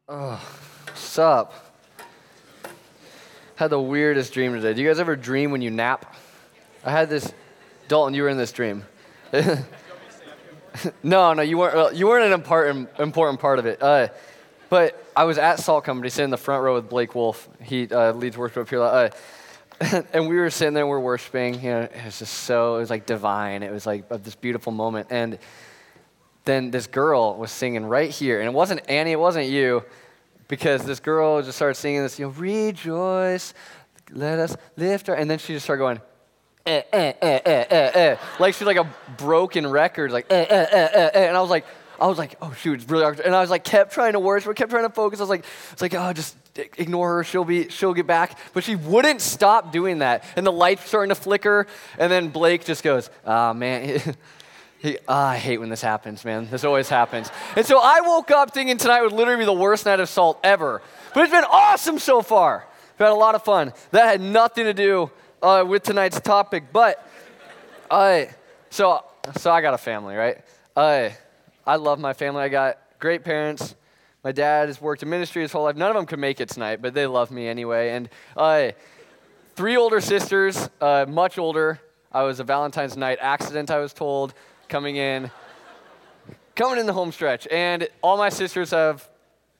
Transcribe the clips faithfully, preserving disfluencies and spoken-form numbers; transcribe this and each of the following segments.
Oh, what's up? Had the weirdest dream today. Do you guys ever dream when you nap? I had this, Dalton, you were in this dream. no, no, you weren't. Well, you weren't an important important part of it. Uh, but I was at Salt Company, sitting in the front row with Blake Wolf. He uh, leads worship up here. Uh, and we were sitting there, we we're worshiping. You know, it was just so, it was like divine. It was like this beautiful moment. And then this girl was singing right here, and it wasn't Annie, it wasn't you, because this girl just started singing this, you know, rejoice, let us lift our, and then she just started going, eh, eh, eh, eh, eh, eh, like she's like a broken record, like, eh, eh, eh, eh, eh, and I was like, I was like, oh shoot, it's really hard, and I was like, kept trying to worship, kept trying to focus, I was like, it's like, oh, just ignore her, she'll be, she'll get back, but she wouldn't stop doing that, and the lights starting to flicker, and then Blake just goes, ah, oh, man, He, oh, I hate when this happens, man. This always happens. And so I woke up thinking tonight would literally be the worst night of Salt ever. But it's been awesome so far. We've had a lot of fun. That had nothing to do uh, with tonight's topic. But, uh, so so I got a family, right? Uh, I love my family. I got great parents. My dad has worked in ministry his whole life. None of them could make it tonight, but they love me anyway. And uh, three older sisters, uh, much older. I was a Valentine's night accident, I was told. Coming in, coming in the home stretch. And all my sisters have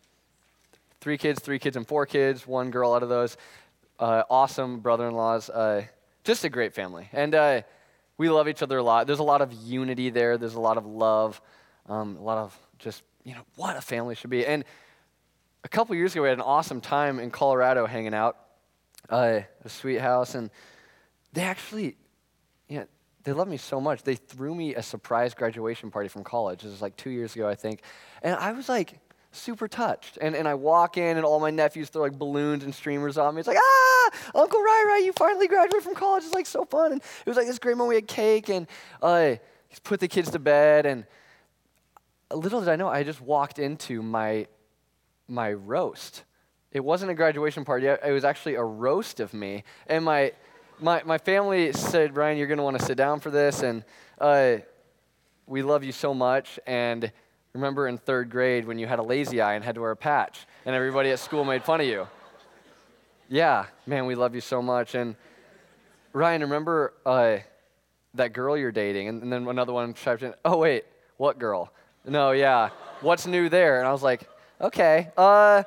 three kids, three kids and four kids, one girl out of those. Uh, awesome brother-in-laws. Uh, just a great family. And uh, we love each other a lot. There's a lot of unity there. There's a lot of love. Um, a lot of just, you know, what a family should be. And a couple years ago, we had an awesome time in Colorado hanging out. Uh, a sweet house. And they actually, you know, they love me so much. They threw me a surprise graduation party from college. This was like two years ago, I think. And I was like super touched. And and I walk in and all my nephews throw like balloons and streamers on me. It's like, ah, Uncle Rai Rai, you finally graduated from college. It's like so fun. And it was like this great moment. We had cake and uh, put the kids to bed. And little did I know, I just walked into my my roast. It wasn't a graduation party. It was actually a roast of me. And my My my family said, Ryan, you're going to want to sit down for this, and uh, we love you so much. And remember in third grade when you had a lazy eye and had to wear a patch, and everybody at school made fun of you? Yeah, man, we love you so much. And Ryan, remember uh, that girl you're dating? And, and then another one chimed in, oh, wait, what girl? No, yeah, what's new there? And I was like, okay, uh,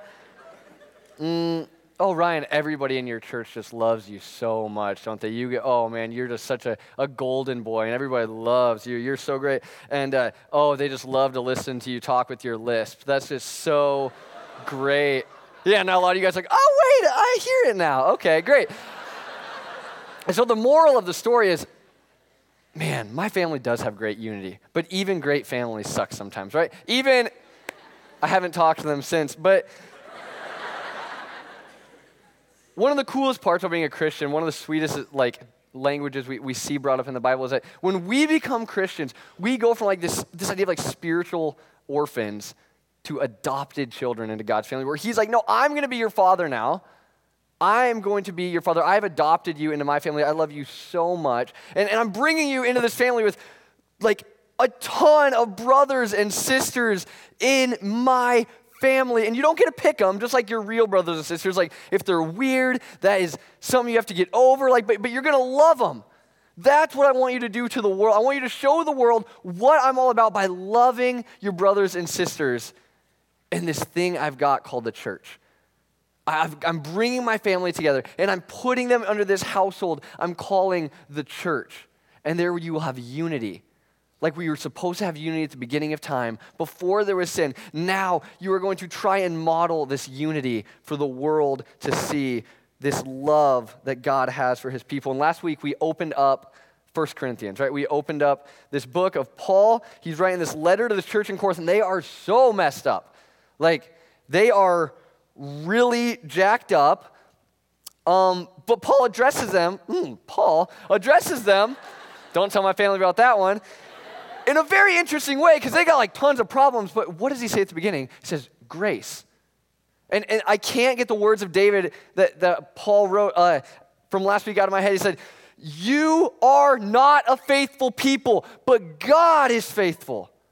mm, oh, Ryan, everybody in your church just loves you so much, don't they? You get, oh, man, you're just such a, a golden boy, and everybody loves you. You're so great. And, uh, oh, they just love to listen to you talk with your lisp. That's just so great. Yeah, now a lot of you guys are like, oh, wait, I hear it now. Okay, great. And so the moral of the story is, man, my family does have great unity, but even great families suck sometimes, right? Even, I haven't talked to them since, but one of the coolest parts of being a Christian, one of the sweetest like languages we, we see brought up in the Bible is that when we become Christians, we go from like this, this idea of like spiritual orphans to adopted children into God's family, where he's like, no, I'm going to be your father now. I am going to be your father. I've adopted you into my family. I love you so much. And, and I'm bringing you into this family with like a ton of brothers and sisters in my family, and you don't get to pick them, just like your real brothers and sisters. Like, if they're weird, that is something you have to get over, like, but, but you're going to love them. That's what I want you to do to the world. I want you to show the world what I'm all about by loving your brothers and sisters in this thing I've got called the church. I've, I'm bringing my family together, and I'm putting them under this household I'm calling the church, and there you will have unity. Like we were supposed to have unity at the beginning of time, before there was sin. Now you are going to try and model this unity for the world to see, this love that God has for his people. And last week we opened up First Corinthians, right? We opened up this book of Paul. He's writing this letter to this church in Corinth, and they are so messed up. Like, they are really jacked up. Um, but Paul addresses them. Mm, Paul addresses them. Don't tell my family about that one. In a very interesting way, because they got like tons of problems, but what does he say at the beginning? He says, grace. And, and I can't get the words of David that, that Paul wrote uh, from last week out of my head. He said, you are not a faithful people, but God is faithful.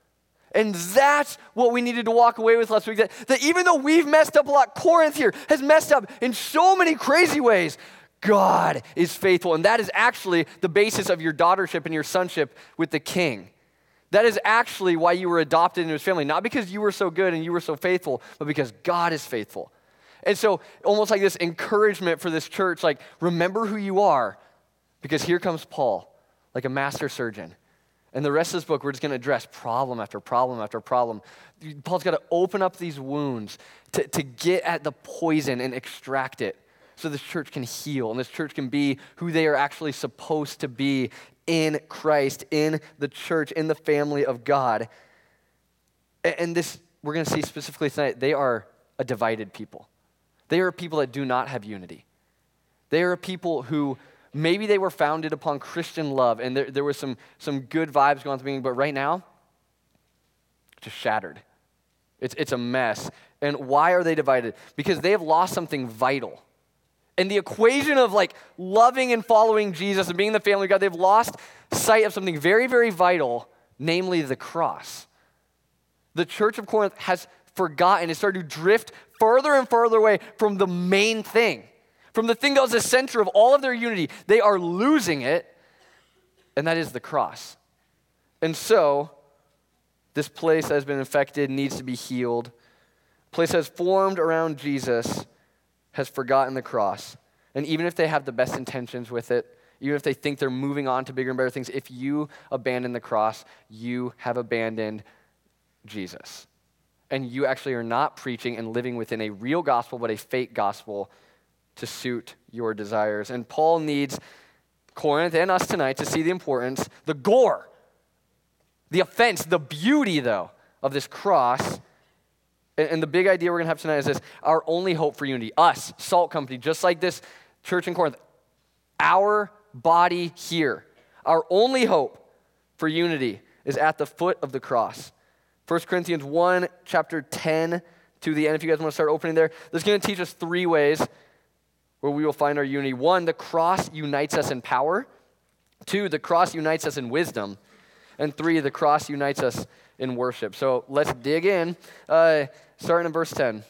And that's what we needed to walk away with last week, that, that even though we've messed up a lot, Corinth here has messed up in so many crazy ways, God is faithful. And that is actually the basis of your daughtership and your sonship with the King. That is actually why you were adopted into his family, not because you were so good and you were so faithful, but because God is faithful. And so almost like this encouragement for this church, like remember who you are, because here comes Paul, like a master surgeon. And the rest of this book, we're just going to address problem after problem after problem. Paul's got to open up these wounds to, to get at the poison and extract it so this church can heal and this church can be who they are actually supposed to be in Christ, in the church, in the family of God. And this, we're going to see specifically tonight, they are a divided people. They are people that do not have unity. They are people who maybe they were founded upon Christian love and there, there was some, some good vibes going on at the beginning, but right now, just shattered. It's, it's a mess. And why are they divided? Because they have lost something vital. And the equation of like loving and following Jesus and being in the family of God, they've lost sight of something very, very vital, namely the cross. The church of Corinth has forgotten and started to drift further and further away from the main thing, from the thing that was the center of all of their unity. They are losing it, and that is the cross. And so, this place that has been infected needs to be healed. A place that has formed around Jesus has forgotten the cross. And even if they have the best intentions with it, even if they think they're moving on to bigger and better things, if you abandon the cross, you have abandoned Jesus. And you actually are not preaching and living within a real gospel, but a fake gospel to suit your desires. And Paul needs Corinth and us tonight to see the importance, the gore, the offense, the beauty, though, of this cross. And the big idea we're going to have tonight is this: our only hope for unity, us, Salt Company, just like this church in Corinth, our body here, our only hope for unity is at the foot of the cross. First Corinthians one, chapter ten to the end, if you guys want to start opening there, this is going to teach us three ways where we will find our unity. One, the cross unites us in power. Two, the cross unites us in wisdom. And three, the cross unites us in worship. So let's dig in. Uh, starting in verse ten.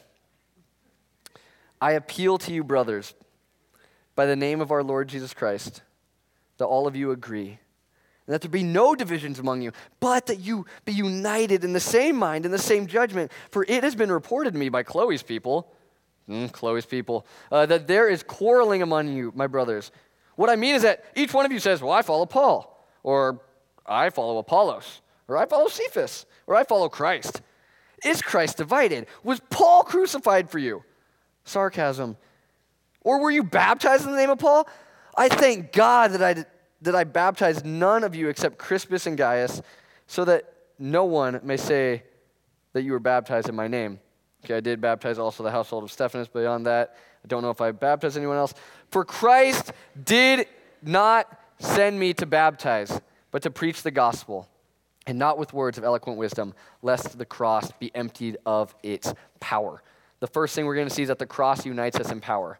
I appeal to you, brothers, by the name of our Lord Jesus Christ, that all of you agree, and that there be no divisions among you, but that you be united in the same mind and the same judgment. For it has been reported to me by Chloe's people, mm, Chloe's people, uh, that there is quarreling among you, my brothers. What I mean is that each one of you says, well, I follow Paul, or I follow Apollos, or I follow Cephas, or I follow Christ. Is Christ divided? Was Paul crucified for you? Sarcasm. Or were you baptized in the name of Paul? I thank God that I, that I baptized none of you except Crispus and Gaius, so that no one may say that you were baptized in my name. Okay, I did baptize also the household of Stephanus. Beyond that, I don't know if I baptized anyone else. For Christ did not send me to baptize, but to preach the gospel, and not with words of eloquent wisdom, lest the cross be emptied of its power. The first thing we're going to see is that the cross unites us in power.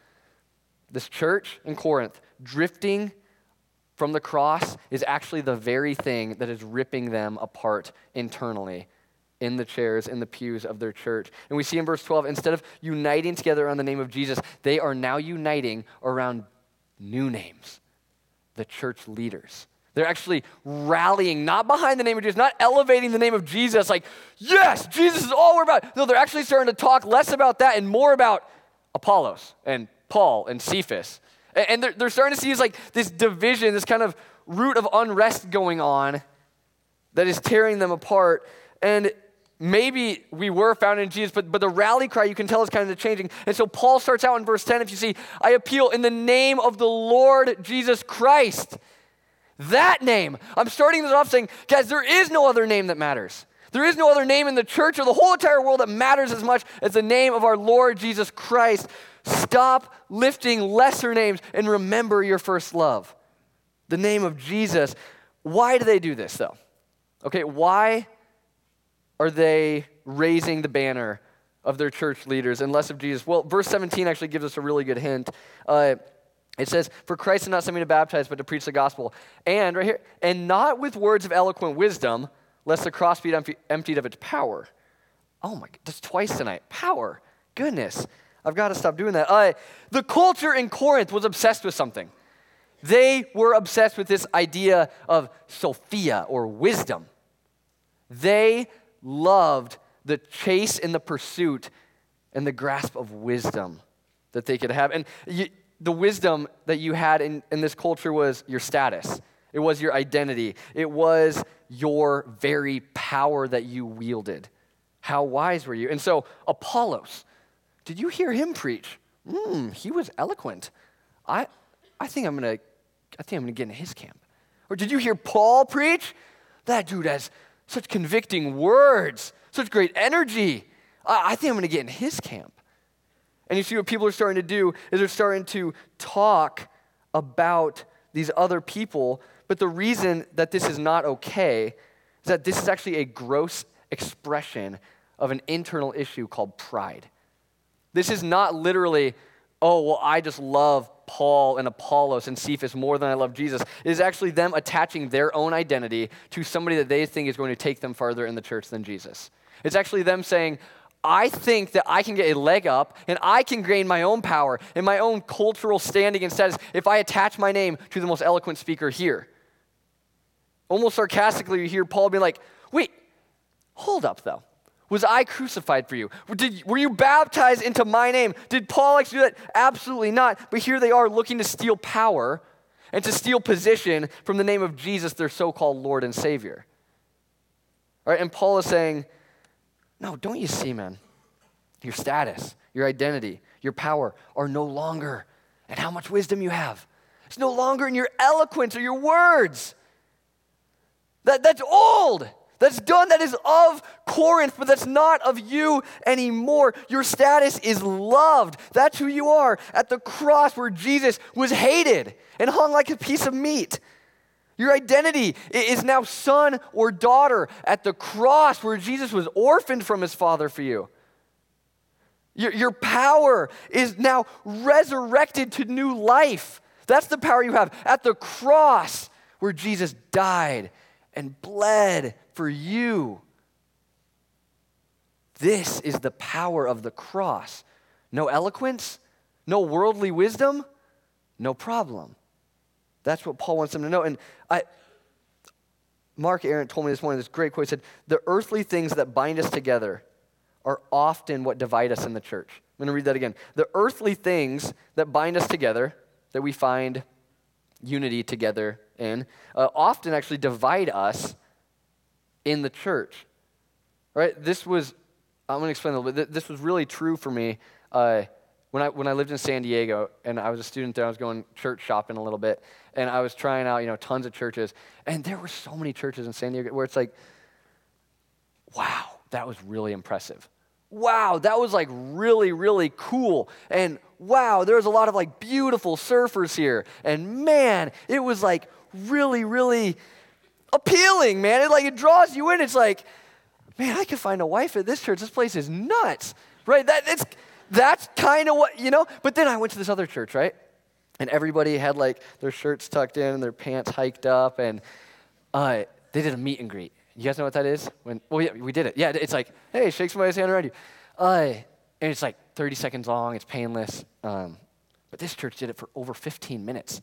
This church in Corinth, drifting from the cross, is actually the very thing that is ripping them apart internally in the chairs, in the pews of their church. And we see in verse twelve, instead of uniting together on the name of Jesus, they are now uniting around new names, the church leaders. They're actually rallying, not behind the name of Jesus, not elevating the name of Jesus like, yes, Jesus is all we're about. No, they're actually starting to talk less about that and more about Apollos and Paul and Cephas. And they're, they're starting to see like this division, this kind of root of unrest going on that is tearing them apart. And maybe we were found in Jesus, but, but the rally cry, you can tell, is kind of changing. And so Paul starts out in verse ten, if you see, I appeal in the name of the Lord Jesus Christ. That name. I'm starting this off saying, guys, there is no other name that matters. There is no other name in the church or the whole entire world that matters as much as the name of our Lord Jesus Christ. Stop lifting lesser names and remember your first love, the name of Jesus. Why do they do this, though? Okay, why are they raising the banner of their church leaders and less of Jesus? Well, verse seventeen actually gives us a really good hint. Uh, It says, for Christ did not send me to baptize, but to preach the gospel. And right here, and not with words of eloquent wisdom, lest the cross be empty, emptied of its power. Oh my, that's twice tonight. Power. Goodness. I've got to stop doing that. Uh, the culture in Corinth was obsessed with something. They were obsessed with this idea of Sophia, or wisdom. They loved the chase and the pursuit and the grasp of wisdom that they could have. And you, the wisdom that you had in, in this culture was your status. It was your identity. It was your very power that you wielded. How wise were you? And so Apollos, did you hear him preach? Mm, he was eloquent. I I think I'm gonna I think I'm gonna get in his camp. Or did you hear Paul preach? That dude has such convicting words, such great energy. I, I think I'm gonna get in his camp. And you see what people are starting to do is they're starting to talk about these other people, but the reason that this is not okay is that this is actually a gross expression of an internal issue called pride. This is not literally, oh, well, I just love Paul and Apollos and Cephas more than I love Jesus. It is actually them attaching their own identity to somebody that they think is going to take them farther in the church than Jesus. It's actually them saying, I think that I can get a leg up and I can gain my own power and my own cultural standing and status if I attach my name to the most eloquent speaker here. Almost sarcastically, you hear Paul being like, wait, hold up though. Was I crucified for you? Did, were you baptized into my name? Did Paul actually do that? Absolutely not. But here they are looking to steal power and to steal position from the name of Jesus, their so-called Lord and Savior. All right, and Paul is saying, no, don't you see, man? Your status, your identity, your power are no longer in how much wisdom you have. It's no longer in your eloquence or your words. That, that's old. That's done. That is of Corinth, but that's not of you anymore. Your status is loved. That's who you are at the cross where Jesus was hated and hung like a piece of meat. Your identity is now son or daughter at the cross where Jesus was orphaned from his father for you. Your, your power is now resurrected to new life. That's the power you have at the cross where Jesus died and bled for you. This is the power of the cross. No eloquence, no worldly wisdom, no problem. That's what Paul wants them to know. And I, Mark Arendt told me this morning, this great quote. He said, the earthly things that bind us together are often what divide us in the church. I'm going to read that again. The earthly things that bind us together, that we find unity together in, uh, often actually divide us in the church, right? This was, I'm going to explain a little bit. This was really true for me uh, when I when I lived in San Diego, and I was a student there. I was going church shopping a little bit, and I was trying out, you know, tons of churches, and there were so many churches in San Diego where it's like, wow, that was really impressive. Wow, that was like really, really cool. And wow, there was a lot of like beautiful surfers here. And man, it was like really, really appealing, man. It like it draws you in. It's like, man, I could find a wife at this church. This place is nuts, right? That it's that's kind of what, you know. But then I went to this other church, right? And everybody had like their shirts tucked in and their pants hiked up, and uh, they did a meet and greet. You guys know what that is? When well, yeah, we did it. Yeah, it's like, hey, shake somebody's hand around you, uh, and it's like thirty seconds long. It's painless. Um, but this church did it for over fifteen minutes.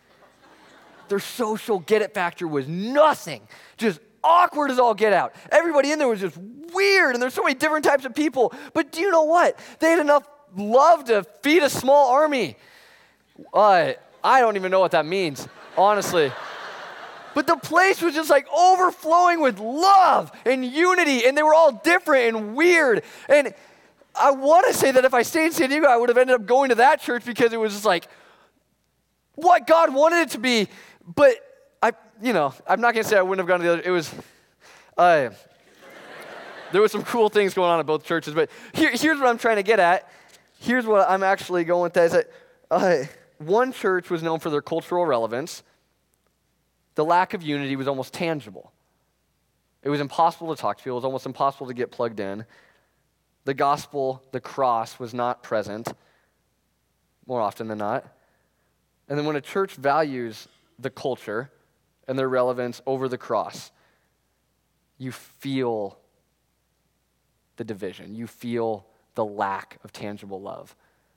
Their social get-it factor was nothing. Just awkward as all get out. Everybody in there was just weird, and there's so many different types of people. But do you know what? They had enough love to feed a small army. Uh, I don't even know what that means, honestly. But the place was just like overflowing with love and unity, and they were all different and weird. And I want to say that if I stayed in San Diego, I would have ended up going to that church because it was just like what God wanted it to be. But I, you know, I'm not going to say I wouldn't have gone to the other. It was, uh, there was some cool things going on at both churches. But here, here's what I'm trying to get at. Here's what I'm actually going with that is that uh, one church was known for their cultural relevance. The lack of unity was almost tangible. It was impossible to talk to people. It was almost impossible to get plugged in. The gospel, the cross, was not present more often than not. And then when a church values the culture and their relevance over the cross, you feel the division. You feel the lack of tangible love.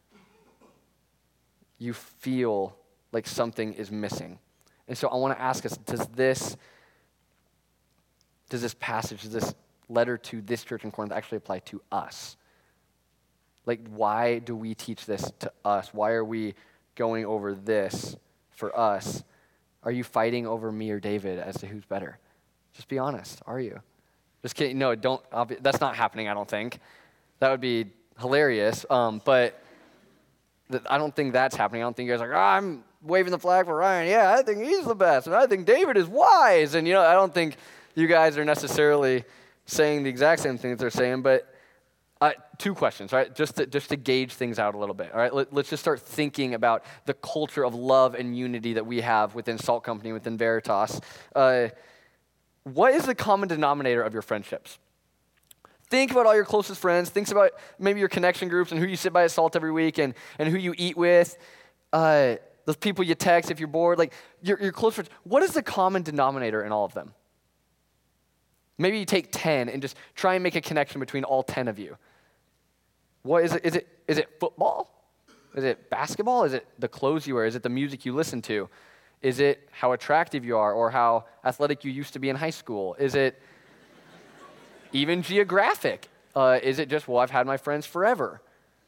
You feel like something is missing. And so I want to ask us, does this, does this passage, does this letter to this church in Corinth actually apply to us? Like, why do we teach this to us? Why are we going over this for us? Are you fighting over me or David as to who's better? Just be honest. Are you? Just kidding. No, don't. Obvi- that's not happening, I don't think. That would be hilarious. Um, but th- I don't think that's happening. I don't think you guys are like, oh, I'm waving the flag for Ryan. Yeah, I think he's the best. And I think David is wise. And, you know, I don't think you guys are necessarily saying the exact same things they're saying. But Uh, two questions, right? Just to, just to gauge things out a little bit, all right? Let, let's just start thinking about the culture of love and unity that we have within Salt Company, within Veritas. Uh, what is the common denominator of your friendships? Think about all your closest friends. Think about maybe your connection groups and who you sit by at Salt every week and, and who you eat with. Uh, those people you text if you're bored. Like, your, your close friends. What is the common denominator in all of them? Maybe you take ten and just try and make a connection between all ten of you. What is it? Is it is it football? Is it basketball? Is it the clothes you wear? Is it the music you listen to? Is it how attractive you are or how athletic you used to be in high school? Is it even geographic? Uh, is it just, well, I've had my friends forever?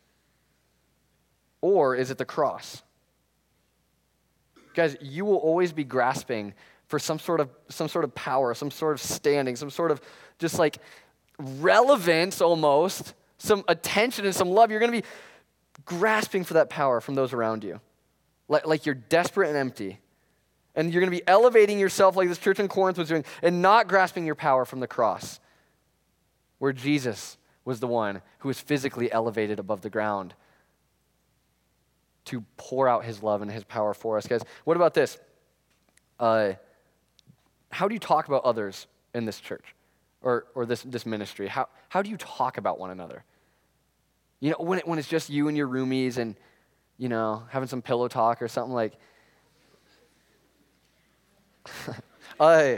Or is it the cross? Guys, you will always be grasping for some sort of some sort of power, some sort of standing, some sort of just like relevance almost, some attention and some love. You're going to be grasping for that power from those around you. Like, like you're desperate and empty. And you're going to be elevating yourself like this church in Corinth was doing and not grasping your power from the cross, where Jesus was the one who was physically elevated above the ground to pour out his love and his power for us. Guys, what about this? Uh, how do you talk about others in this church or or this, this ministry? How how do you talk about one another? You know, when it, when it's just you and your roomies and, you know, having some pillow talk or something like, I,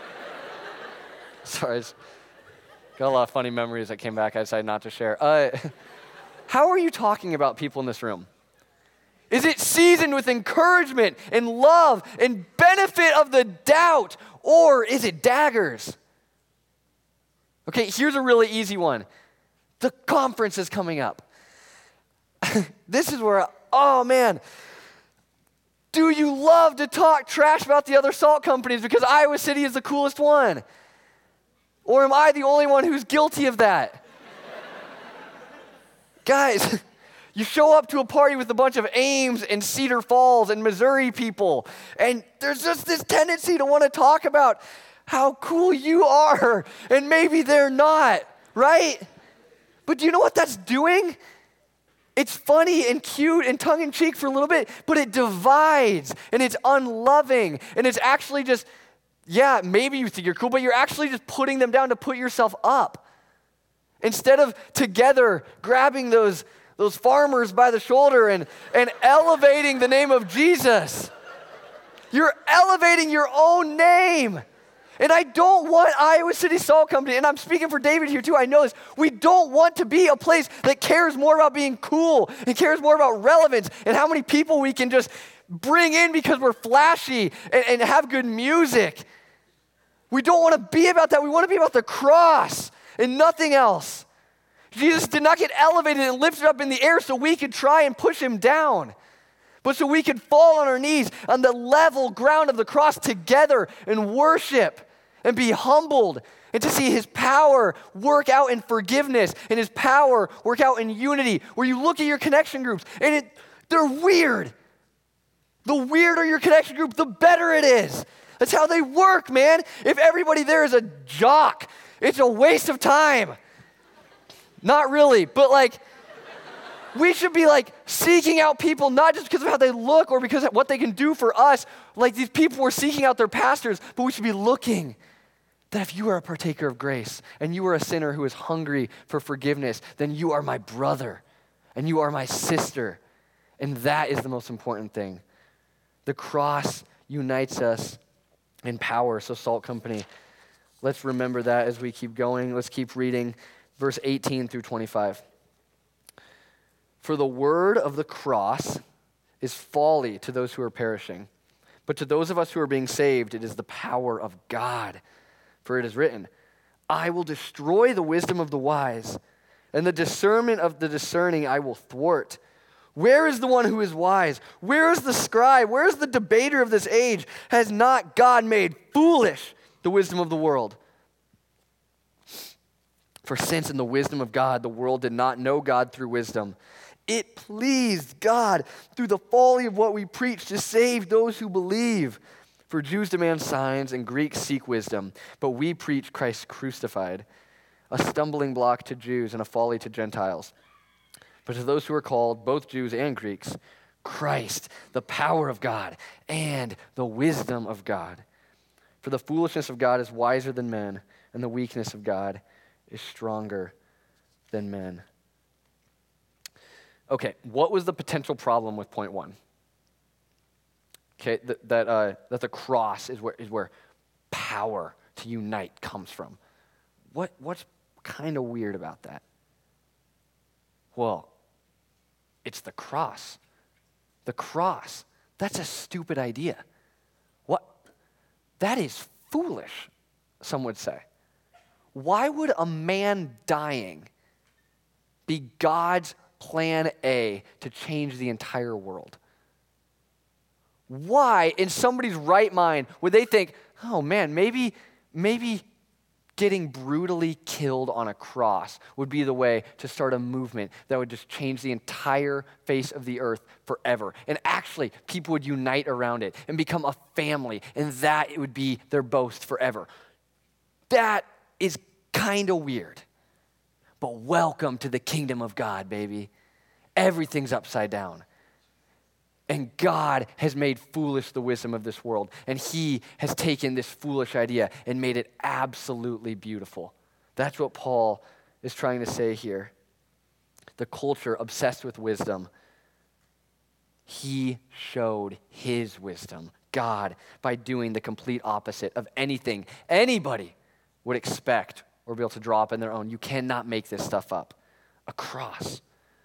sorry, got a lot of funny memories that came back I decided not to share. Uh, how are you talking about people in this room? Is it seasoned with encouragement and love and benefit of the doubt, or is it daggers? Okay, here's a really easy one. The conference is coming up. This is where, oh man, do you love to talk trash about the other salt companies because Iowa City is the coolest one? Or am I the only one who's guilty of that? Guys, you show up to a party with a bunch of Ames and Cedar Falls and Missouri people, and there's just this tendency to want to talk about how cool you are, and maybe they're not, right? But do you know what that's doing? It's funny and cute and tongue-in-cheek for a little bit, but it divides, and it's unloving, and it's actually just, yeah, maybe you think you're cool, but you're actually just putting them down to put yourself up. Instead of together grabbing those, those farmers by the shoulder and, and elevating the name of Jesus, you're elevating your own name. And I don't want Iowa City Salt Company, and I'm speaking for David here too, I know this, we don't want to be a place that cares more about being cool and cares more about relevance and how many people we can just bring in because we're flashy and, and have good music. We don't want to be about that. We want to be about the cross and nothing else. Jesus did not get elevated and lifted up in the air so we could try and push him down, but so we could fall on our knees on the level ground of the cross together and worship and be humbled and to see his power work out in forgiveness and his power work out in unity, where you look at your connection groups and it, they're weird. The weirder your connection group, the better it is. That's how they work, man. If everybody there is a jock, it's a waste of time. Not really, but like, we should be like seeking out people not just because of how they look or because of what they can do for us. Like these people were seeking out their pastors, but we should be looking that if you are a partaker of grace and you are a sinner who is hungry for forgiveness, then you are my brother and you are my sister. And that is the most important thing. The cross unites us in power. So Salt Company, Let's remember that as we keep going. Let's keep reading verse eighteen through twenty-five. For the word of the cross is folly to those who are perishing, but to those of us who are being saved, it is the power of God. For it is written, I will destroy the wisdom of the wise, and the discernment of the discerning I will thwart. Where is the one who is wise? Where is the scribe? Where is the debater of this age? Has not God made foolish the wisdom of the world? For since in the wisdom of God, the world did not know God through wisdom, it pleased God through the folly of what we preach to save those who believe. For Jews demand signs and Greeks seek wisdom, but we preach Christ crucified, a stumbling block to Jews and a folly to Gentiles. But to those who are called, both Jews and Greeks, Christ, the power of God and the wisdom of God. For the foolishness of God is wiser than men, and the weakness of God is stronger than men. Okay, what was the potential problem with point one? Okay, that that, uh, that the cross is where is where power to unite comes from. What what's kind of weird about that? Well, it's the cross. The cross. That's a stupid idea. What? That is foolish, some would say. Why would a man dying be God's plan A to change the entire world? Why, in somebody's right mind, would they think, oh man, maybe, maybe getting brutally killed on a cross would be the way to start a movement that would just change the entire face of the earth forever. And actually, people would unite around it and become a family, and that it would be their boast forever. That is kind of weird. But welcome to the kingdom of God, baby. Everything's upside down. And God has made foolish the wisdom of this world. And he has taken this foolish idea and made it absolutely beautiful. That's what Paul is trying to say here. The culture obsessed with wisdom, he showed his wisdom, God, by doing the complete opposite of anything anybody would expect or be able to draw up in their own. You cannot make this stuff up. A cross.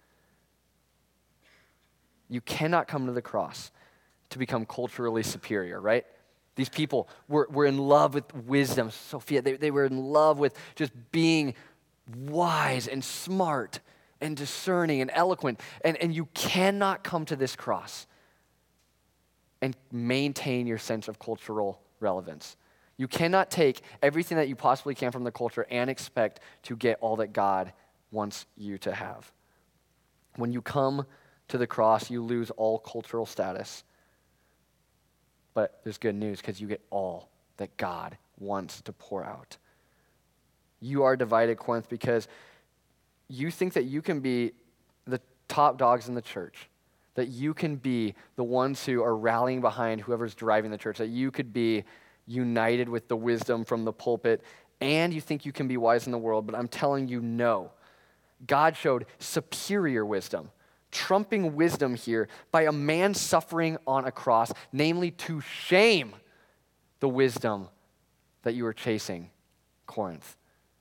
You cannot come to the cross to become culturally superior, right? These people were, were in love with wisdom. Sophia, they, they were in love with just being wise and smart and discerning and eloquent. And, and you cannot come to this cross and maintain your sense of cultural relevance. You cannot take everything that you possibly can from the culture and expect to get all that God wants you to have. When you come to the cross, you lose all cultural status. But there's good news because you get all that God wants to pour out. You are divided, Corinth, because you think that you can be the top dogs in the church, that you can be the ones who are rallying behind whoever's driving the church, that you could be united with the wisdom from the pulpit, and you think you can be wise in the world, but I'm telling you, no. God showed superior wisdom, trumping wisdom here by a man suffering on a cross, namely to shame the wisdom that you are chasing, Corinth.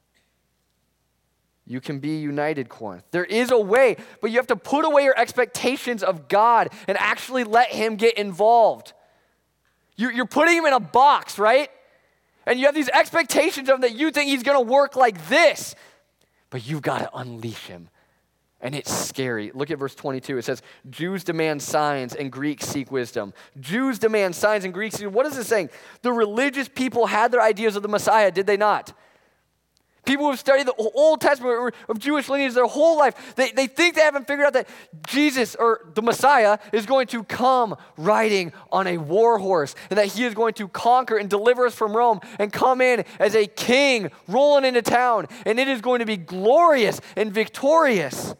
You can be united, Corinth. There is a way, but you have to put away your expectations of God and actually let him get involved. You're putting him in a box, right? And you have these expectations of him that you think he's going to work like this, but you've got to unleash him. And it's scary. Look at verse twenty-two. It says, Jews demand signs and Greeks seek wisdom. Jews demand signs and Greeks seek. What is it saying? The religious people had their ideas of the Messiah, did they not? People who have studied the Old Testament of Jewish lineage their whole life, they, they think they haven't figured out that Jesus, or the Messiah, is going to come riding on a war horse, and that he is going to conquer and deliver us from Rome and come in as a king rolling into town, and it is going to be glorious and victorious.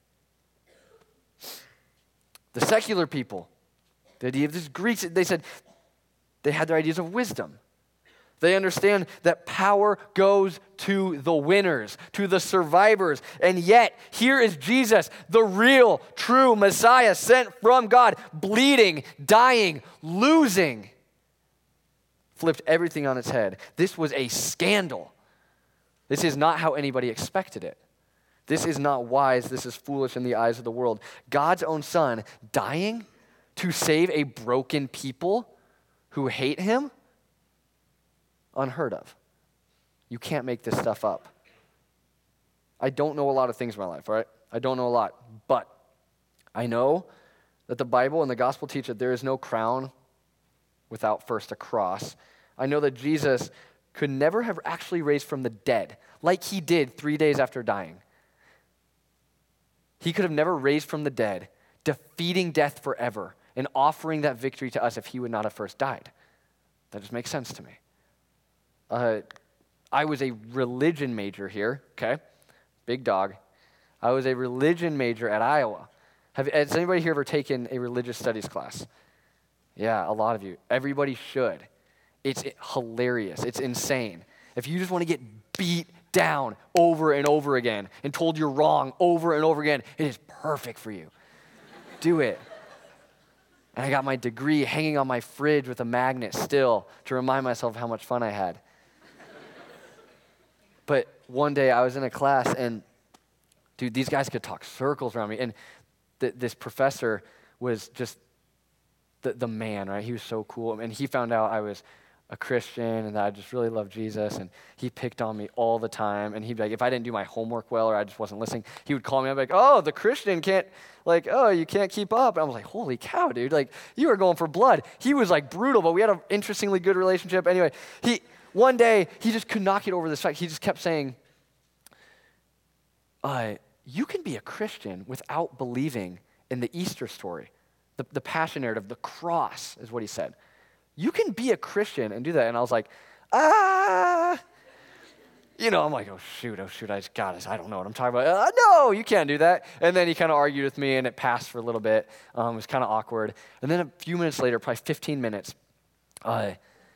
The secular people, the idea of these Greeks, they said they had their ideas of wisdom. They understand that power goes to the winners, to the survivors. And yet, here is Jesus, the real, true Messiah sent from God, bleeding, dying, losing flipped everything on its head. This was a scandal. This is not how anybody expected it. This is not wise. This is foolish in the eyes of the world. God's own son dying to save a broken people who hate him? Unheard of. You can't make this stuff up. I don't know a lot of things in my life, all right? I don't know a lot, but I know that the Bible and the gospel teach that there is no crown without first a cross. I know that Jesus could never have actually raised from the dead, like he did three days after dying. He could have never raised from the dead, defeating death forever and offering that victory to us if he would not have first died. That just makes sense to me. Uh, I was a religion major here, okay? Big dog. I was a religion major at Iowa. Have, has anybody here ever taken a religious studies class? Yeah, a lot of you. Everybody should. It's hilarious. It's insane. If you just want to get beat down over and over again and told you're wrong over and over again, it is perfect for you. Do it. And I got my degree hanging on my fridge with a magnet still to remind myself how much fun I had. But one day I was in a class and, dude, these guys could talk circles around me. And th- this professor was just the, the man, right? He was so cool. And he found out I was a Christian and that I just really loved Jesus. And he picked on me all the time. And he'd be like, if I didn't do my homework well or I just wasn't listening, he would call me up like, oh, the Christian can't, like, oh, you can't keep up. And I was like, holy cow, dude. Like, you were going for blood. He was like brutal, but we had an interestingly good relationship. Anyway, he... One day, he just could not get over this fact. He just kept saying, uh, you can be a Christian without believing in the Easter story, the, the passion narrative, the cross is what he said. You can be a Christian and do that. And I was like, ah. You know, I'm like, oh, shoot, oh, shoot, I just got this. I don't know what I'm talking about. Uh, no, you can't do that. And then he kind of argued with me, and it passed for a little bit. Um, it was kind of awkward. And then a few minutes later, probably fifteen minutes, uh,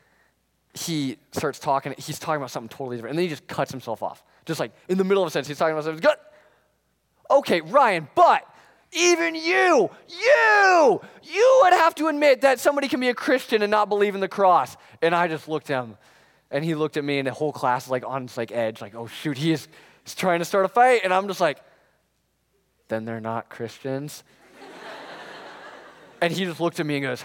he starts talking, he's talking about something totally different, and then he just cuts himself off. Just like in the middle of a sentence, he's talking about something good. Okay, Ryan, but even you, you, you would have to admit that somebody can be a Christian and not believe in the cross. And I just looked at him, and he looked at me, and the whole class is like on its like edge, like, oh shoot, he is he's trying to start a fight. And I'm just like, then they're not Christians. And he just looked at me and goes,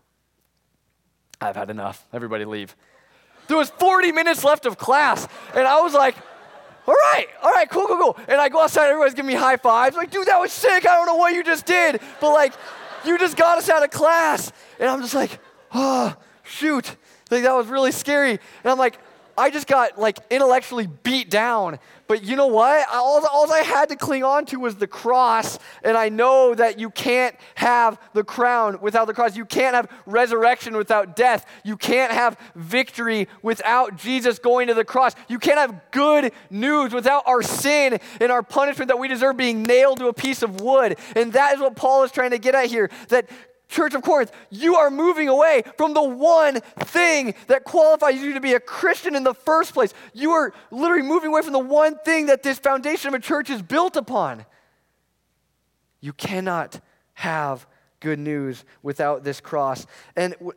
I've had enough. Everybody leave. There was forty minutes left of class, and I was like, all right, all right, cool, cool, cool. And I go outside, everybody's giving me high fives. Like, dude, that was sick. I don't know what you just did, but like, you just got us out of class. And I'm just like, oh, shoot. Like, that was really scary. And I'm like, I just got like intellectually beat down. But you know what? All, all I had to cling on to was the cross. And I know that you can't have the crown without the cross. You can't have resurrection without death. You can't have victory without Jesus going to the cross. You can't have good news without our sin and our punishment that we deserve being nailed to a piece of wood. And that is what Paul is trying to get at here. That Church of Corinth, you are moving away from the one thing that qualifies you to be a Christian in the first place. You are literally moving away from the one thing that this foundation of a church is built upon. You cannot have good news without this cross. And w-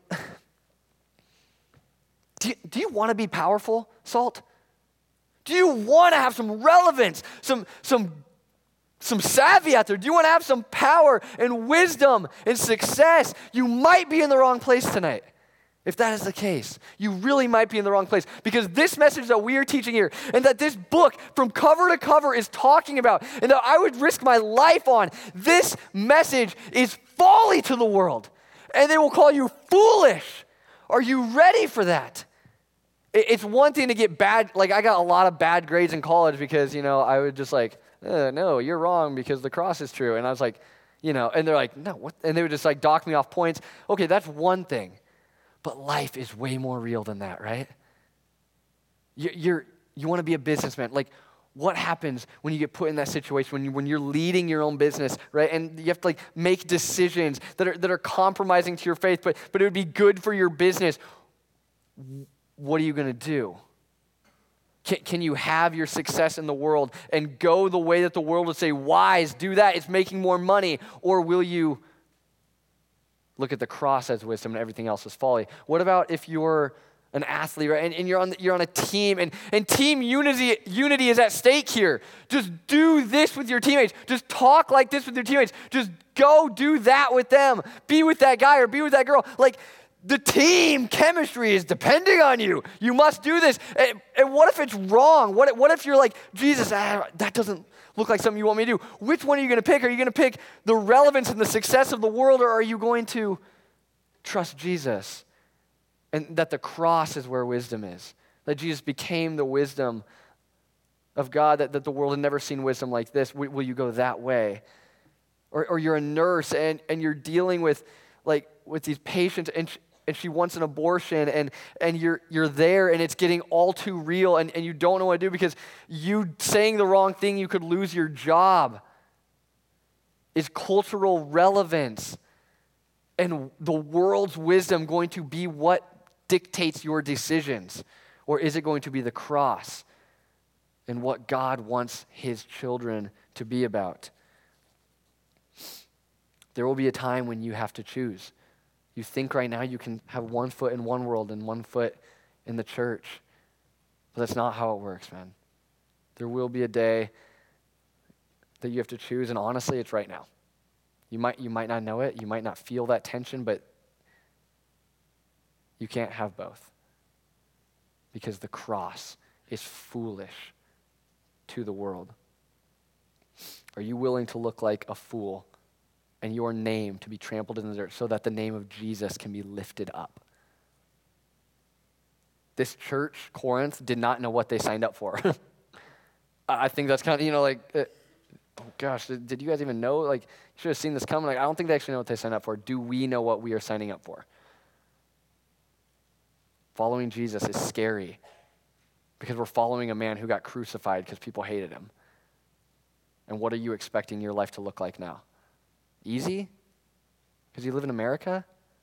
do you, do you want to be powerful, Salt? Do you want to have some relevance, some some some savvy out there? Do you want to have some power and wisdom and success? You might be in the wrong place tonight. If that is the case, you really might be in the wrong place, because this message that we are teaching here and that this book from cover to cover is talking about and that I would risk my life on, this message is folly to the world, and they will call you foolish. Are you ready for that? It's one thing to get bad, like I got a lot of bad grades in college because, you know, I would just like, Uh, no, you're wrong because the cross is true. And I was like, you know, and they're like, no, what? And they would just like dock me off points. Okay, that's one thing. But life is way more real than that, right? You, you're, you want to be a businessman. Like, what happens when you get put in that situation, when, you, when you're leading your own business, right? And you have to like make decisions that are, that are compromising to your faith, but, but it would be good for your business. What are you going to do? Can, can you have your success in the world and go the way that the world would say, wise, do that, it's making more money? Or will you look at the cross as wisdom and everything else as folly? What about if you're an athlete, right? And, and you're on the, you're on a team, and, and team unity unity is at stake here. Just do this with your teammates. Just talk like this with your teammates. Just go do that with them. Be with that guy or be with that girl. Like, the team chemistry is depending on you. You must do this. And, and what if it's wrong? What, what if you're like, Jesus, ah, that doesn't look like something you want me to do? Which one are you going to pick? Are you going to pick the relevance and the success of the world, or are you going to trust Jesus? And that the cross is where wisdom is. That Jesus became the wisdom of God, that, that the world had never seen wisdom like this. Will, will you go that way? Or, or you're a nurse and, and you're dealing with like with these patients, and sh- and she wants an abortion, and, and you're you're there, and it's getting all too real, and, and you don't know what to do because you saying the wrong thing, you could lose your job. Is cultural relevance and the world's wisdom going to be what dictates your decisions? Or is it going to be the cross and what God wants his children to be about? There will be a time when you have to choose. You think right now you can have one foot in one world and one foot in the church. But that's not how it works, man. There will be a day that you have to choose, and honestly, it's right now. You might, you might not know it, you might not feel that tension, but you can't have both. Because the cross is foolish to the world. Are you willing to look like a fool and your name to be trampled in the dirt so that the name of Jesus can be lifted up? This church, Corinth, did not know what they signed up for. I think that's kind of, you know, like, uh, oh gosh, did, did you guys even know? Like, you should have seen this coming. Like, I don't think they actually know what they signed up for. Do we know what we are signing up for? Following Jesus is scary because we're following a man who got crucified because people hated him. And what are you expecting your life to look like now? Easy? Because you live in America?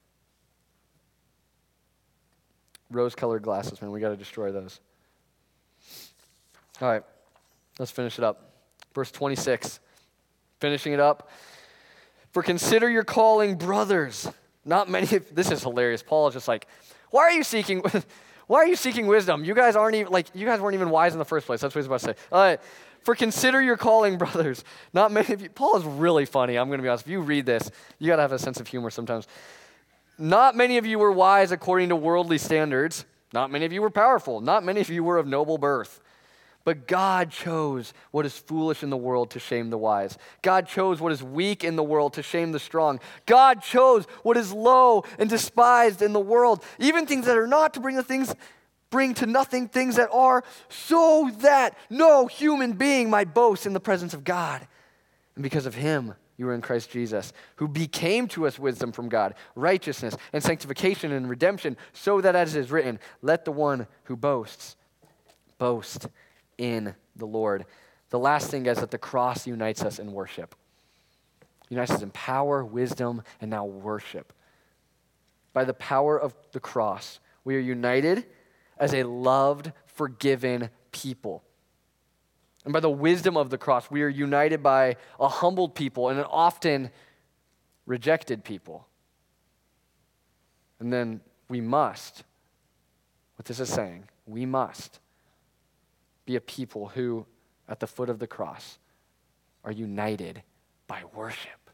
Rose-colored glasses, man. We got to destroy those. All right. Let's finish it up. Verse twenty-six. Finishing it up. For consider your calling, brothers. Not many of, this is hilarious. Paul is just like, why are you seeking, why are you seeking wisdom? You guys aren't even, like, you guys weren't even wise in the first place. That's what he's about to say. All right. For consider your calling, brothers. Not many of you, Paul is really funny. I'm going to be honest. If you read this, you got to have a sense of humor sometimes. Not many of you were wise according to worldly standards. Not many of you were powerful. Not many of you were of noble birth. But God chose what is foolish in the world to shame the wise. God chose what is weak in the world to shame the strong. God chose what is low and despised in the world, even things that are not, to bring the things bring to nothing things that are, so that no human being might boast in the presence of God. And because of him, you are in Christ Jesus, who became to us wisdom from God, righteousness and sanctification and redemption, so that as it is written, let the one who boasts boast in the Lord. The last thing is that the cross unites us in worship. Unites us in power, wisdom, and now worship. By the power of the cross, we are united as a loved, forgiven people. And by the wisdom of the cross, we are united by a humbled people and an often rejected people. And then we must, what this is saying, we must be a people who, at the foot of the cross, are united by worship.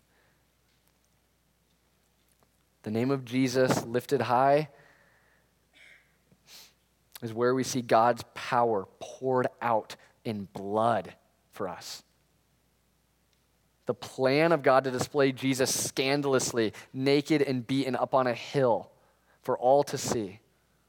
The name of Jesus lifted high is where we see God's power poured out in blood for us. The plan of God to display Jesus scandalously, naked and beaten up on a hill for all to see.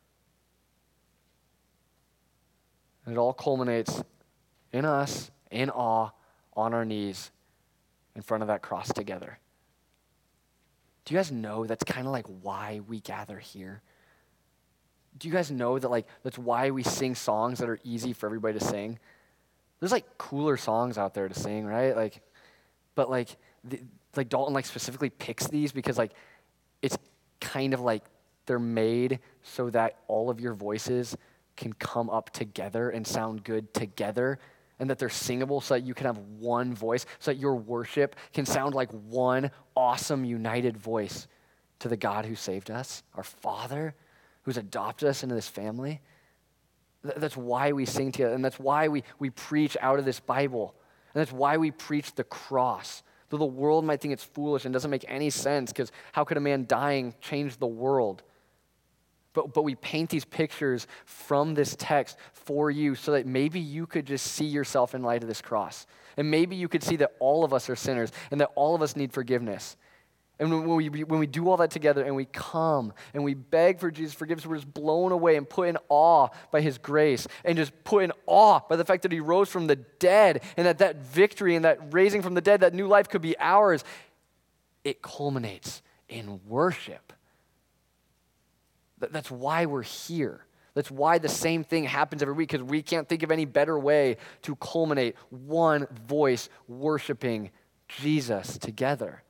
And it all culminates in us, in awe, on our knees, in front of that cross together. Do you guys know that's kind of like why we gather here? Do you guys know that like that's why we sing songs that are easy for everybody to sing? There's like cooler songs out there to sing, right? Like, but like, the, like Dalton like specifically picks these because like it's kind of like they're made so that all of your voices can come up together and sound good together, and that they're singable so that you can have one voice, so that your worship can sound like one awesome united voice to the God who saved us, our Father. who's adopted us into this family. Th- that's why we sing together, and that's why we, we preach out of this Bible. And that's why we preach the cross. Though the world might think it's foolish and doesn't make any sense, because how could a man dying change the world? But, but we paint these pictures from this text for you so that maybe you could just see yourself in light of this cross. And maybe you could see that all of us are sinners and that all of us need forgiveness. And when we, when we do all that together and we come and we beg for Jesus' forgiveness, we're just blown away and put in awe by his grace and just put in awe by the fact that he rose from the dead and that that victory and that raising from the dead, that new life could be ours. It culminates in worship. That's why we're here. That's why the same thing happens every week, because we can't think of any better way to culminate one voice worshiping Jesus together.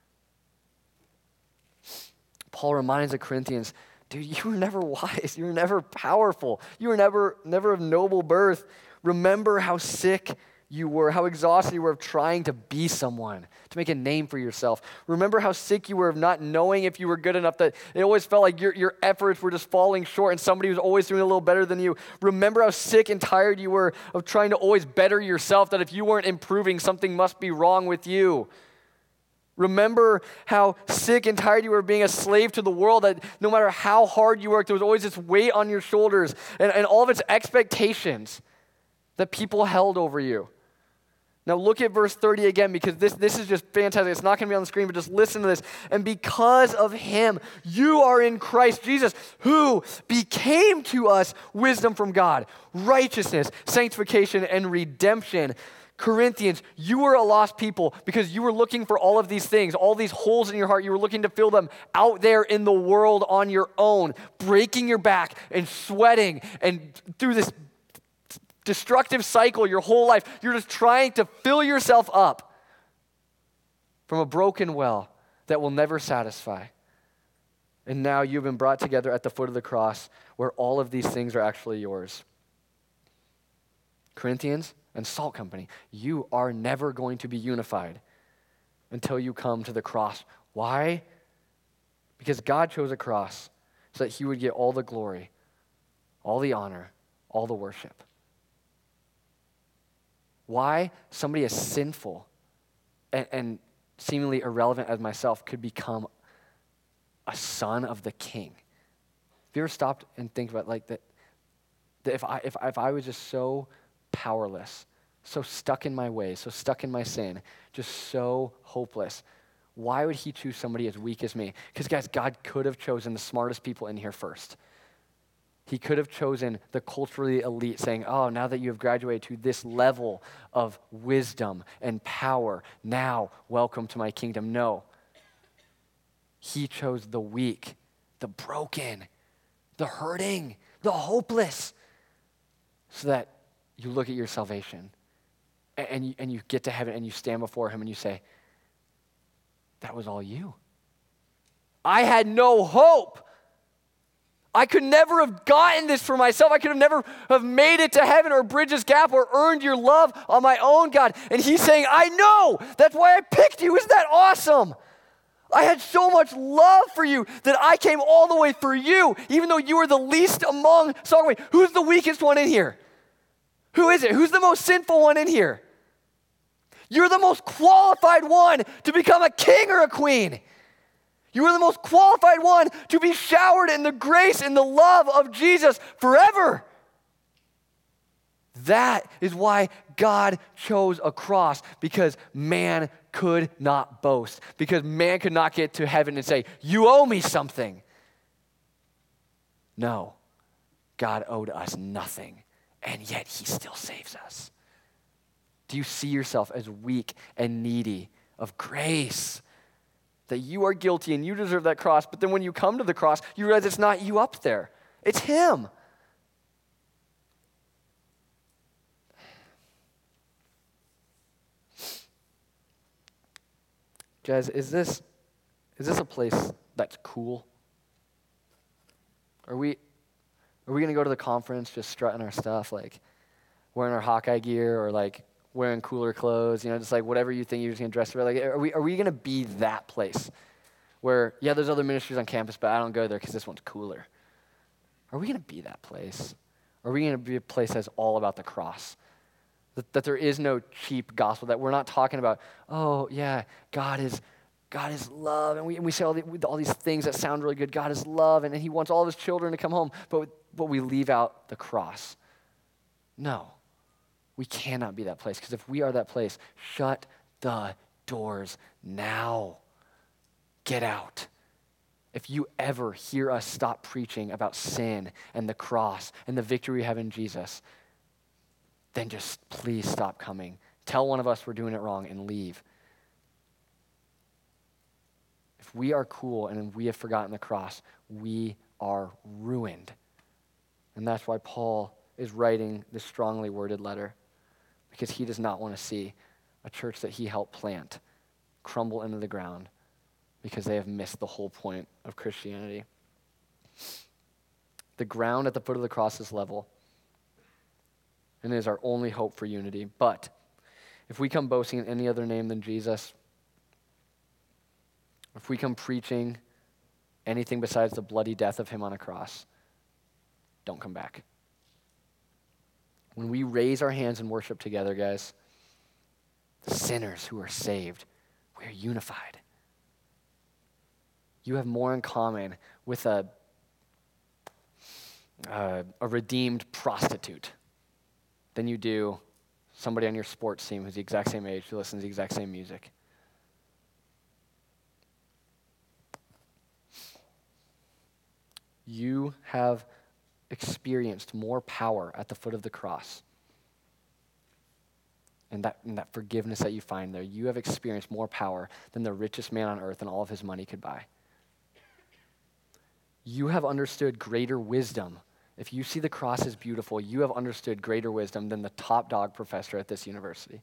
Paul reminds the Corinthians, dude, you were never wise. You were never powerful. You were never, never of noble birth. Remember how sick you were, how exhausted you were of trying to be someone, to make a name for yourself. Remember how sick you were of not knowing if you were good enough, that it always felt like your, your efforts were just falling short and somebody was always doing a little better than you. Remember how sick and tired you were of trying to always better yourself, that if you weren't improving, something must be wrong with you. Remember how sick and tired you were of being a slave to the world, that no matter how hard you worked, there was always this weight on your shoulders and, and all of its expectations that people held over you. Now look at verse thirty again, because this, this is just fantastic. It's not going to be on the screen, but just listen to this. And because of him, you are in Christ Jesus, who became to us wisdom from God, righteousness, sanctification, and redemption. Corinthians, you were a lost people because you were looking for all of these things, all these holes in your heart. You were looking to fill them out there in the world on your own, breaking your back and sweating and through this destructive cycle your whole life. You're just trying to fill yourself up from a broken well that will never satisfy. And now you've been brought together at the foot of the cross where all of these things are actually yours. Corinthians and Salt Company, you are never going to be unified until you come to the cross. Why? Because God chose a cross so that he would get all the glory, all the honor, all the worship. Why somebody as sinful and, and seemingly irrelevant as myself could become a son of the King. Have you ever stopped and think about like that, that if I if, if I was just so powerless, so stuck in my ways, so stuck in my sin, just so hopeless, why would he choose somebody as weak as me? Because guys, God could have chosen the smartest people in here first. He could have chosen the culturally elite, saying, oh, now that you have graduated to this level of wisdom and power, now welcome to my kingdom. No. He chose the weak, the broken, the hurting, the hopeless, so that you look at your salvation and, and, you, and you get to heaven and you stand before him and you say, that was all you. I had no hope. I could never have gotten this for myself. I could have never have made it to heaven or Bridges Gap or earned your love on my own, God. And he's saying, I know. That's why I picked you. Isn't that awesome? I had so much love for you that I came all the way for you, even though you were the least among songwriters. Who's the weakest one in here? Who is it? Who's the most sinful one in here? You're the most qualified one to become a king or a queen. You are the most qualified one to be showered in the grace and the love of Jesus forever. That is why God chose a cross, because man could not boast, because man could not get to heaven and say, you owe me something. No, God owed us nothing, and yet he still saves us. Do you see yourself as weak and needy of grace? That you are guilty and you deserve that cross, but then when you come to the cross, you realize it's not you up there. It's him. Guys, is this is this a place that's cool? Are we are we gonna go to the conference just strutting our stuff, like wearing our Hawkeye gear or like wearing cooler clothes, you know, just like whatever you think you're just gonna dress for? Like, are we are we gonna be that place where, yeah, there's other ministries on campus, but I don't go there because this one's cooler? Are we going to be that place? Are we going to be a place that's all about the cross? That, that there is no cheap gospel, that we're not talking about, oh, yeah, God is God is love, and we, and we say all, the, all these things that sound really good. God is love, and, and he wants all of his children to come home, but, but we leave out the cross. No, we cannot be that place, because if we are that place, shut the doors now. Get out. If you ever hear us stop preaching about sin and the cross and the victory we have in Jesus, then just please stop coming. Tell one of us we're doing it wrong and leave. If we are cool and we have forgotten the cross, we are ruined. And that's why Paul is writing this strongly worded letter, because he does not want to see a church that he helped plant crumble into the ground because they have missed the whole point of Christianity. The ground at the foot of the cross is level, and it is our only hope for unity. But if we come boasting in any other name than Jesus, if we come preaching anything besides the bloody death of him on a cross, don't come back. When we raise our hands in worship together, guys, the sinners who are saved, we are unified. You have more in common with a, uh, a redeemed prostitute than you do somebody on your sports team who's the exact same age, who listens to the exact same music. You have experienced more power at the foot of the cross. And that, and that forgiveness that you find there, you have experienced more power than the richest man on earth and all of his money could buy. You have understood greater wisdom. If you see the cross as beautiful, you have understood greater wisdom than the top dog professor at this university.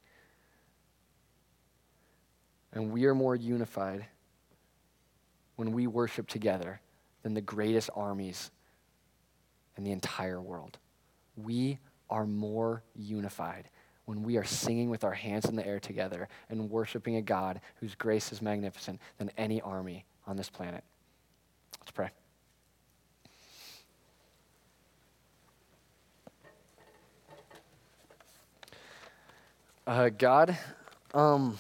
And we are more unified when we worship together than the greatest armies in the entire world. We are more unified when we are singing with our hands in the air together and worshiping a God whose grace is magnificent than any army on this planet. Let's pray. Uh, God, um,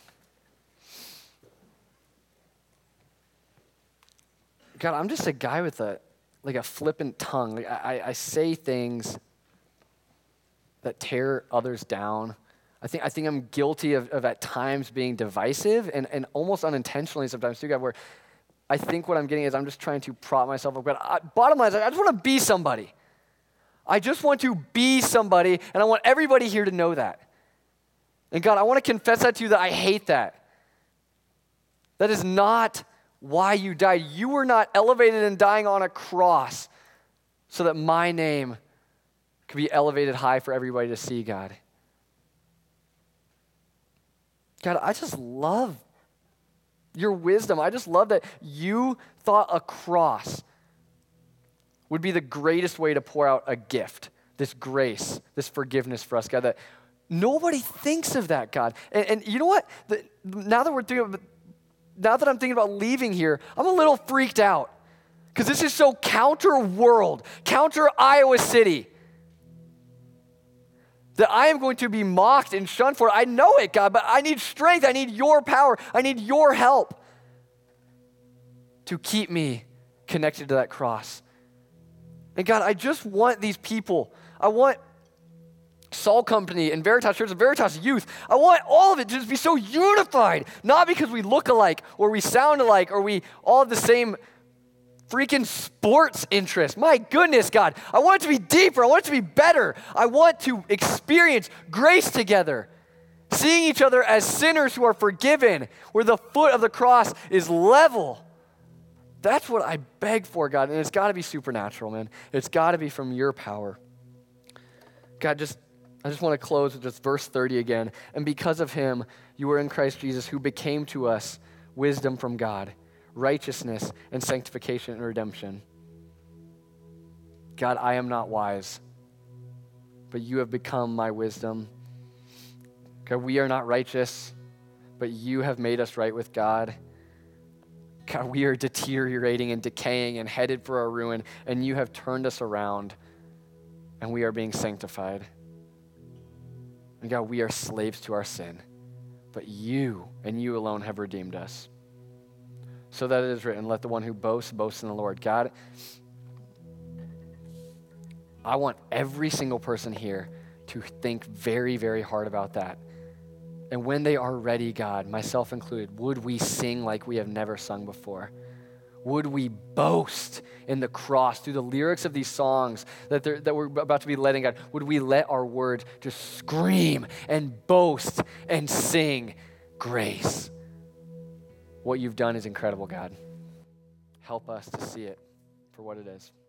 God, I'm just a guy with a like a flippant tongue. Like I, I say things that tear others down. I think I think I'm guilty of, of at times being divisive and, and almost unintentionally sometimes too, God, where I think what I'm getting is I'm just trying to prop myself up. But I, bottom line is I just want to be somebody. I just want to be somebody, and I want everybody here to know that. And God, I want to confess that to you that I hate that. That is not why you died. You were not elevated and dying on a cross so that my name could be elevated high for everybody to see, God. God, I just love your wisdom. I just love that you thought a cross would be the greatest way to pour out a gift, this grace, this forgiveness for us, God, that nobody thinks of that, God. And, and you know what? The, now that we're thinking of Now that I'm thinking about leaving here, I'm a little freaked out because this is so counter world, counter Iowa City, that I am going to be mocked and shunned for it. I know it, God, but I need strength. I need your power. I need your help to keep me connected to that cross. And God, I just want these people. I want Salt Company and Veritas Church and Veritas Youth. I want all of it to just be so unified, not because we look alike or we sound alike or we all have the same freaking sports interest. My goodness, God, I want it to be deeper. I want it to be better. I want to experience grace together, seeing each other as sinners who are forgiven, where the foot of the cross is level. That's what I beg for, God, and it's got to be supernatural, man. It's got to be from your power. God, just I just want to close with just verse thirty again. And because of him, you were in Christ Jesus, who became to us wisdom from God, righteousness and sanctification and redemption. God, I am not wise, but you have become my wisdom. God, we are not righteous, but you have made us right with God. God, we are deteriorating and decaying and headed for our ruin, and you have turned us around, and we are being sanctified. And God, we are slaves to our sin, but you and you alone have redeemed us. So that it is written, let the one who boasts, boast in the Lord. God, I want every single person here to think very, very hard about that. And when they are ready, God, myself included, would we sing like we have never sung before? Would we boast in the cross through the lyrics of these songs that, that we're about to be led in, God? Would we let our words just scream and boast and sing grace? What you've done is incredible, God. Help us to see it for what it is.